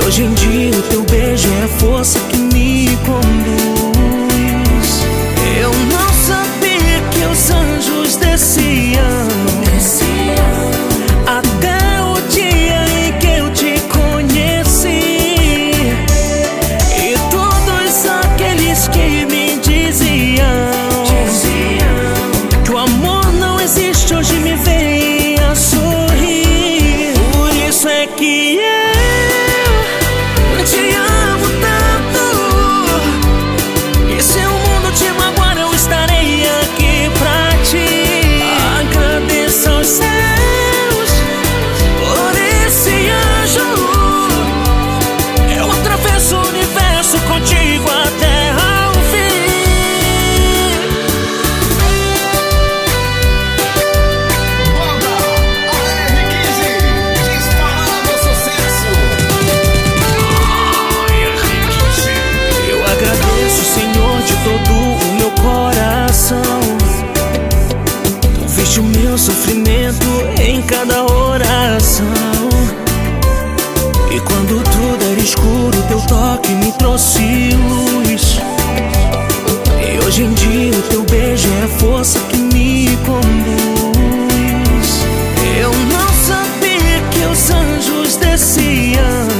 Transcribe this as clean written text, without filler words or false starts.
Hoje em dia o teu beijo é a força que me conduz. Eu não sabia que os anjos desciam até o dia em que eu te conheci. E todos aqueles que me diziam que o amor não existe, hoje me veem a sorrir. Por isso é que eu te amo tanto, e se o mundo te magoar, eu estarei aqui pra ti. Agradeço aos céus por esse anjo. Eu atravesso o universo contigo até ao fim. Banda AR15, disparando sucesso. Eu agradeço, Senhor, de todo o meu coração. Tu viste o meu sofrimento em cada oração. E quando tudo era escuro, teu toque me trouxe luz. E hoje em dia o teu beijo é a força que me conduz. Eu não sabia que os anjos desciam